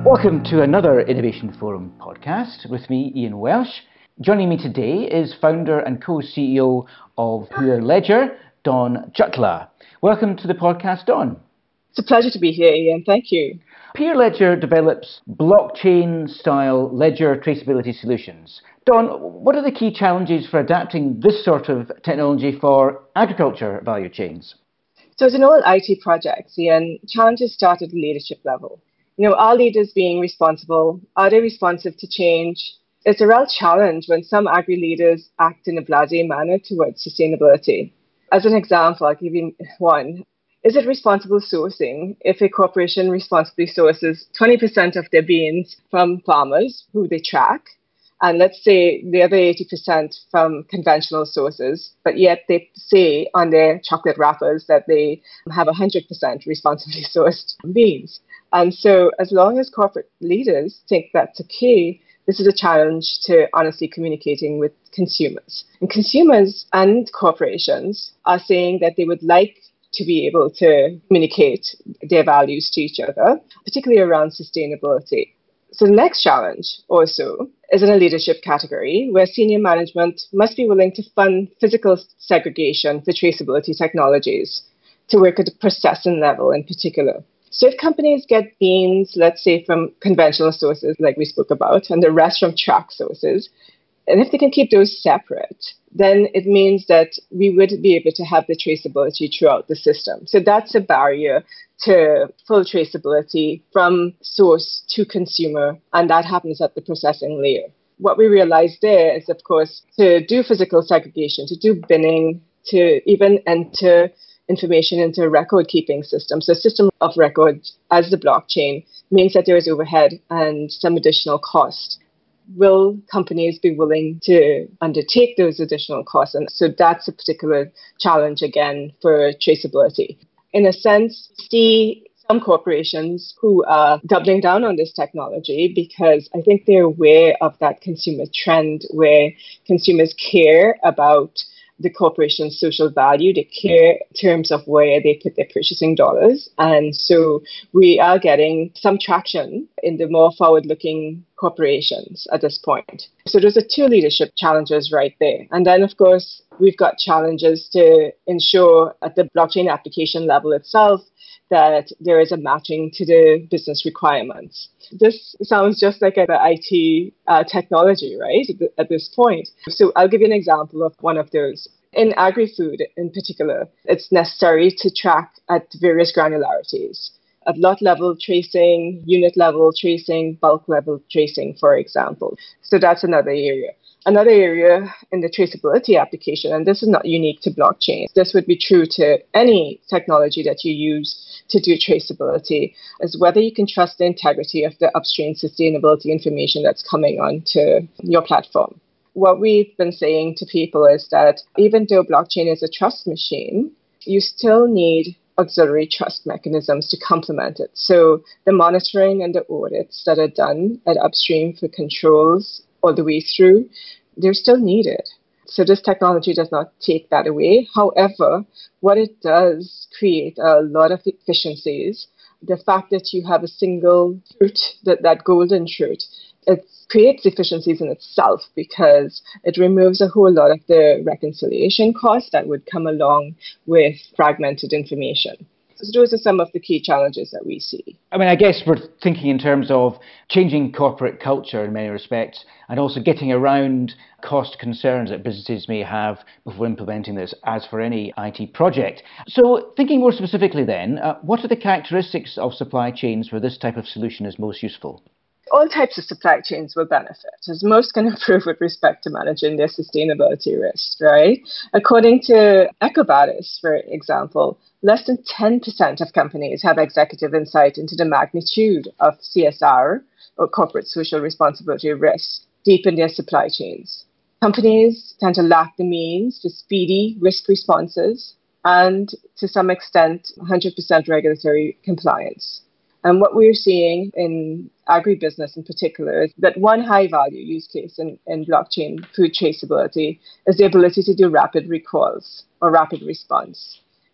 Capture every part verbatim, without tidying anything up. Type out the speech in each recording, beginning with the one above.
Welcome to another Innovation Forum podcast with me, Ian Welsh. Joining me today is founder and co-C E O of Peer Ledger, Dawn Jutla. Welcome to the podcast, Dawn. It's a pleasure to be here, Ian. Thank you. Peer Ledger develops blockchain-style ledger traceability solutions. Dawn, what are the key challenges for adapting this sort of technology for agriculture value chains? So as in all I T projects, Ian, challenges start at the leadership level. You know, are leaders being responsible? Are they responsive to change? It's a real challenge when some agri-leaders act in a blasé manner towards sustainability. As an example, I'll give you one. Is it responsible sourcing if a corporation responsibly sources twenty percent of their beans from farmers who they track, and let's say the other eighty percent from conventional sources, but yet they say on their chocolate wrappers that they have one hundred percent responsibly sourced beans? And so as long as corporate leaders think that's okay, this is a challenge to honestly communicating with consumers. And consumers and corporations are saying that they would like to be able to communicate their values to each other, particularly around sustainability. So the next challenge also is in a leadership category where senior management must be willing to fund physical segregation for traceability technologies to work at the processing level in particular. So if companies get beans, let's say from conventional sources like we spoke about, and the rest from track sources, and if they can keep those separate, then it means that we would be able to have the traceability throughout the system. So that's a barrier to full traceability from source to consumer, and that happens at the processing layer. What we realized there is, of course, to do physical segregation, to do binning, to even enter information into a record-keeping system. So a system of record as the blockchain means that there is overhead and some additional cost. Will companies be willing to undertake those additional costs? And so that's a particular challenge, again, for traceability. In a sense, see some corporations who are doubling down on this technology because I think they're aware of that consumer trend where consumers care about the corporation's social value. They care in terms of where they put their purchasing dollars. And so we are getting some traction in the more forward-looking corporations at this point. So those are two leadership challenges right there. And then, of course, we've got challenges to ensure at the blockchain application level itself that there is a matching to the business requirements. This sounds just like an I T uh, technology, right, at this point. So I'll give you an example of one of those. In agri-food in particular, it's necessary to track at various granularities. At lot level tracing, unit level tracing, bulk level tracing, for example. So that's another area. Another area in the traceability application, and this is not unique to blockchain, this would be true to any technology that you use to do traceability, is whether you can trust the integrity of the upstream sustainability information that's coming onto your platform. What we've been saying to people is that even though blockchain is a trust machine, you still need auxiliary trust mechanisms to complement it. So the monitoring and the audits that are done at upstream for controls all the way through, they're still needed. So this technology does not take that away. However, what it does create a lot of efficiencies. The fact that you have a single truth, that, that golden truth, it creates efficiencies in itself because it removes a whole lot of the reconciliation costs that would come along with fragmented information. So those are some of the key challenges that we see. I mean, I guess we're thinking in terms of changing corporate culture in many respects and also getting around cost concerns that businesses may have before implementing this, as for any I T project. So thinking more specifically then, uh, what are the characteristics of supply chains where this type of solution is most useful? All types of supply chains will benefit, as most can improve with respect to managing their sustainability risks, right? According to EcoVadis, for example, less than ten percent of companies have executive insight into the magnitude of C S R, or corporate social responsibility risks, deep in their supply chains. Companies tend to lack the means for speedy risk responses and, to some extent, one hundred percent regulatory compliance. And what we're seeing in agribusiness in particular is that one high-value use case in, in blockchain food traceability is the ability to do rapid recalls or rapid response.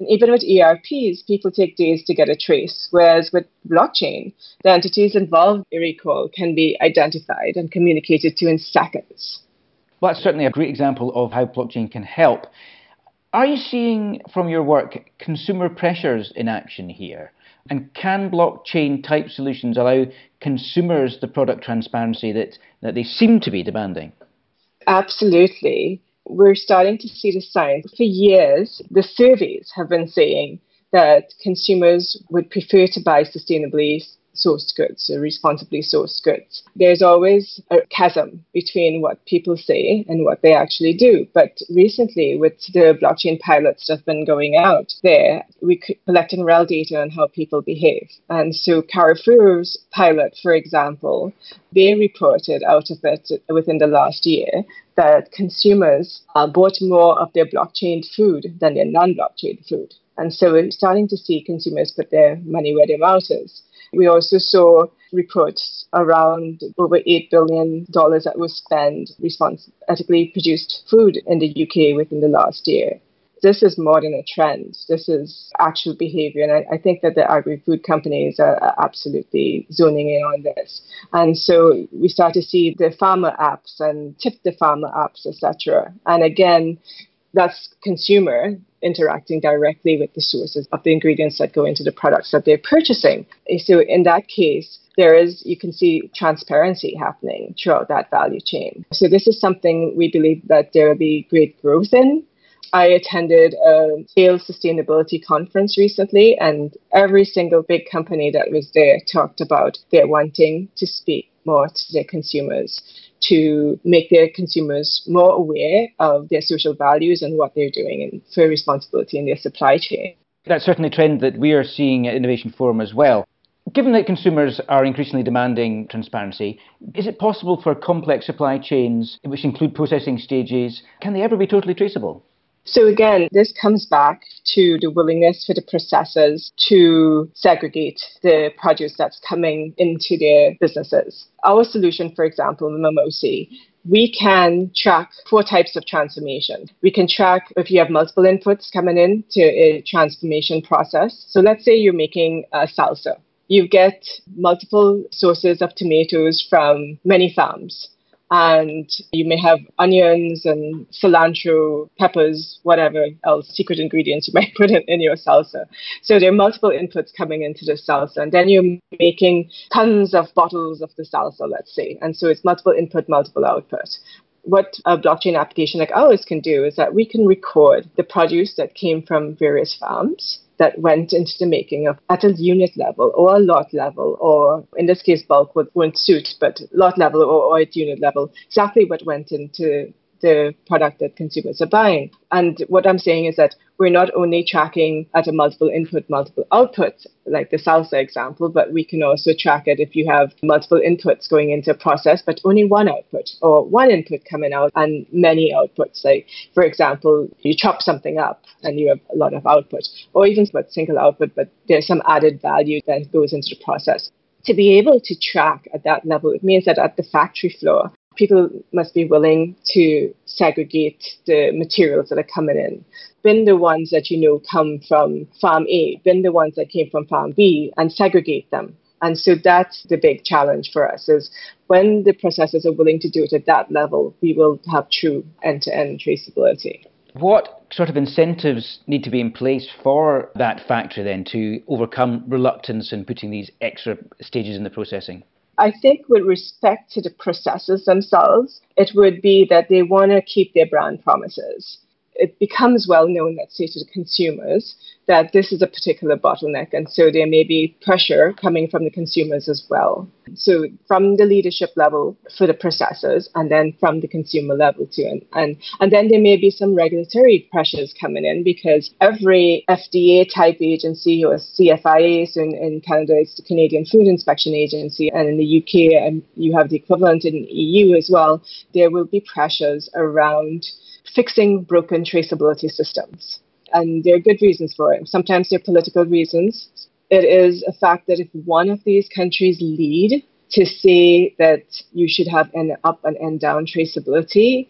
And even with E R Ps, people take days to get a trace, whereas with blockchain, the entities involved in recall can be identified and communicated to in seconds. Well, that's certainly a great example of how blockchain can help. Are you seeing from your work consumer pressures in action here? And can blockchain type solutions allow consumers the product transparency that, that they seem to be demanding? Absolutely. We're starting to see the signs. For years, the surveys have been saying that consumers would prefer to buy sustainably sourced goods or responsibly sourced goods. There's always a chasm between what people say and what they actually do. But recently, with the blockchain pilots that have been going out there, we're collecting real data on how people behave. And so Carrefour's pilot, for example, they reported out of it within the last year that consumers uh, bought more of their blockchain food than their non-blockchain food. And so we're starting to see consumers put their money where their mouth is. We also saw reports around over eight billion dollars that was spent responsibly ethically produced food in the U K within the last year. This is more than a trend. This is actual behavior. And I, I think that the agri-food companies are, are absolutely zoning in on this. And so we start to see the farmer apps and tip the farmer apps, et cetera. And again, that's consumer interacting directly with the sources of the ingredients that go into the products that they're purchasing. So in that case, there is, you can see transparency happening throughout that value chain. So this is something we believe that there will be great growth in. I attended a sales sustainability conference recently, and every single big company that was there talked about their wanting to speak more to their consumers, to make their consumers more aware of their social values and what they're doing and for responsibility in their supply chain. That's certainly a trend that we are seeing at Innovation Forum as well. Given that consumers are increasingly demanding transparency, is it possible for complex supply chains, which include processing stages, can they ever be totally traceable? So again, this comes back to the willingness for the processors to segregate the produce that's coming into their businesses. Our solution, for example, Mimosi, we can track four types of transformation. We can track if you have multiple inputs coming in to a transformation process. So let's say you're making a salsa. You get multiple sources of tomatoes from many farms. And you may have onions and cilantro, peppers, whatever else, secret ingredients you might put in, in your salsa. So there are multiple inputs coming into the salsa. And then you're making tons of bottles of the salsa, let's say. And so it's multiple input, multiple output. What a blockchain application like ours can do is that we can record the produce that came from various farms that went into the making of at a unit level or a lot level, or in this case, bulk won't suit, but lot level or, or at unit level, exactly what went into the product that consumers are buying. And what I'm saying is that we're not only tracking at a multiple input, multiple output, like the salsa example, but we can also track it if you have multiple inputs going into a process, but only one output, or one input coming out and many outputs. Like, for example, you chop something up and you have a lot of output, or even but single output, but there's some added value that goes into the process. To be able to track at that level, it means that at the factory floor, people must be willing to segregate the materials that are coming in. Bin the ones that you know come from farm A, bin the ones that came from farm B, and segregate them. And so that's the big challenge for us, is when the processors are willing to do it at that level, we will have true end-to-end traceability. What sort of incentives need to be in place for that factory then to overcome reluctance in putting these extra stages in the processing? I think with respect to the processors themselves, it would be that they want to keep their brand promises. It becomes well known, let's say, to the consumers that this is a particular bottleneck. And so there may be pressure coming from the consumers as well. So from the leadership level for the processors, and then from the consumer level too. And, and, and then there may be some regulatory pressures coming in, because every F D A type agency, or C F I A, so in, in Canada it's the Canadian Food Inspection Agency, and in the U K and you have the equivalent in the E U as well, there will be pressures around fixing broken traceability systems. And there are good reasons for it. Sometimes there are political reasons. It is a fact that if one of these countries lead to say that you should have an up and end down traceability,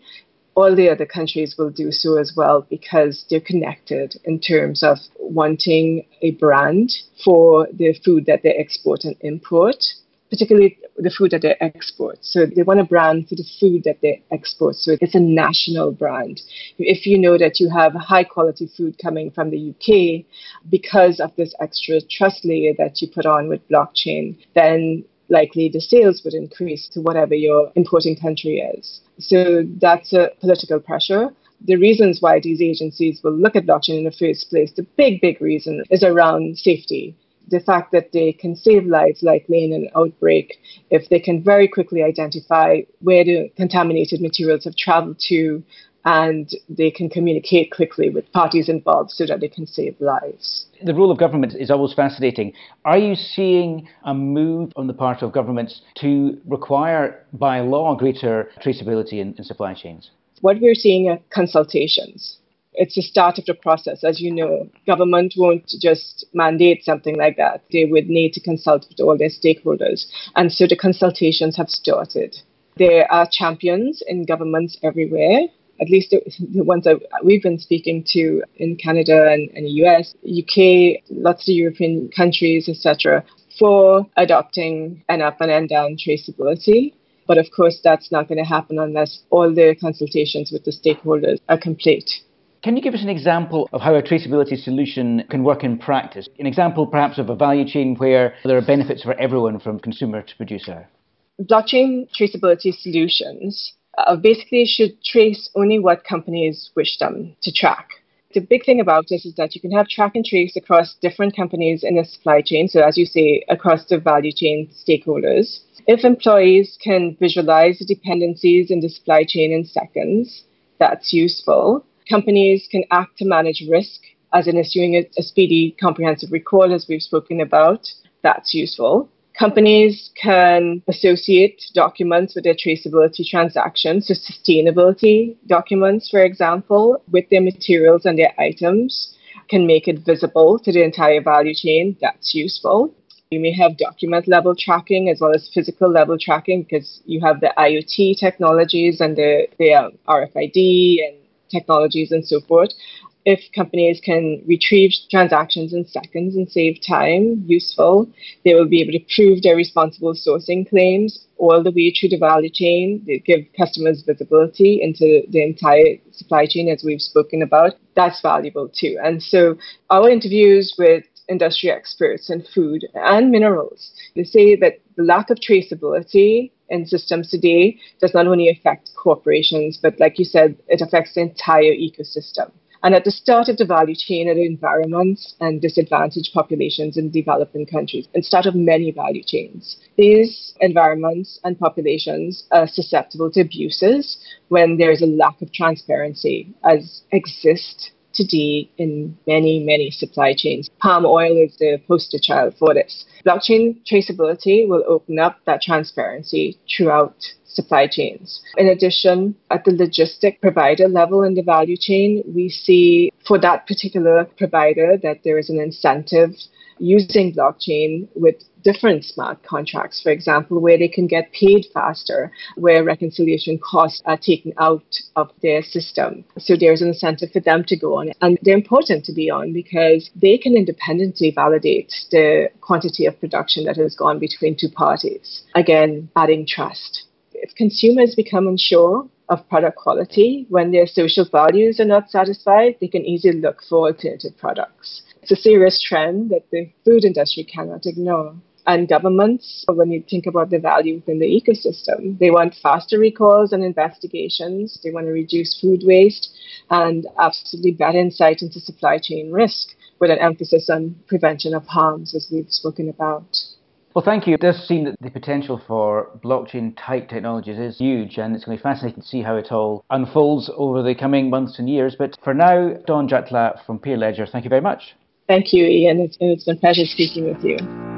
all the other countries will do so as well, because they're connected in terms of wanting a brand for the food that they export and import, particularly the food that they export. So they want a brand for the food that they export. So it's a national brand. If you know that you have high quality food coming from the U K because of this extra trust layer that you put on with blockchain, then likely the sales would increase to whatever your importing country is. So that's a political pressure. The reasons why these agencies will look at blockchain in the first place, the big, big reason is around safety. The fact that they can save lives likely in an outbreak if they can very quickly identify where the contaminated materials have traveled to, and they can communicate quickly with parties involved so that they can save lives. The role of government is always fascinating. Are you seeing a move on the part of governments to require by law greater traceability in, in supply chains? What we're seeing are consultations. It's the start of the process. As you know, government won't just mandate something like that. They would need to consult with all their stakeholders. And so the consultations have started. There are champions in governments everywhere, at least the, the ones that we've been speaking to in Canada and, and the U S, U K, lots of European countries, et cetera, for adopting an up and down traceability. But of course, that's not going to happen unless all the consultations with the stakeholders are complete. Can you give us an example of how a traceability solution can work in practice? An example perhaps of a value chain where there are benefits for everyone from consumer to producer. Blockchain traceability solutions uh, basically should trace only what companies wish them to track. The big thing about this is that you can have track and trace across different companies in a supply chain. So as you say, across the value chain stakeholders. If employees can visualize the dependencies in the supply chain in seconds, that's useful. Companies can act to manage risk, as in issuing a, a speedy comprehensive recall, as we've spoken about. That's useful. Companies can associate documents with their traceability transactions, so sustainability documents, for example, with their materials and their items, can make it visible to the entire value chain. That's useful. You may have document level tracking as well as physical level tracking, because you have the I o T technologies and the, the R F I D and technologies and so forth. If companies can retrieve transactions in seconds and save time, useful. They will be able to prove their responsible sourcing claims all the way through the value chain. They give customers visibility into the entire supply chain, as we've spoken about. That's valuable too. And so our interviews with industry experts in food and minerals, they say that the lack of traceability in systems today does not only affect corporations, but like you said, it affects the entire ecosystem. And at the start of the value chain are the environments and disadvantaged populations in developing countries, and start of many value chains. These environments and populations are susceptible to abuses when there is a lack of transparency, as exists today in many, many supply chains. Palm oil is the poster child for this. Blockchain traceability will open up that transparency throughout supply chains. In addition, at the logistic provider level in the value chain, we see for that particular provider that there is an incentive using blockchain with different smart contracts, for example, where they can get paid faster, where reconciliation costs are taken out of their system. So there's an incentive for them to go on. And they're important to be on because they can independently validate the quantity of production that has gone between two parties. Again, adding trust. If consumers become unsure of product quality when their social values are not satisfied, they can easily look for alternative products. It's a serious trend that the food industry cannot ignore. And governments, when you think about the value within the ecosystem, they want faster recalls and investigations. They want to reduce food waste and absolutely better insight into supply chain risk with an emphasis on prevention of harms, as we've spoken about. Well, thank you. It does seem that the potential for blockchain-type technologies is huge, and it's going to be fascinating to see how it all unfolds over the coming months and years. But for now, Dawn Jatla from Peer Ledger, thank you very much. Thank you, Ian. It's, it's been a pleasure speaking with you.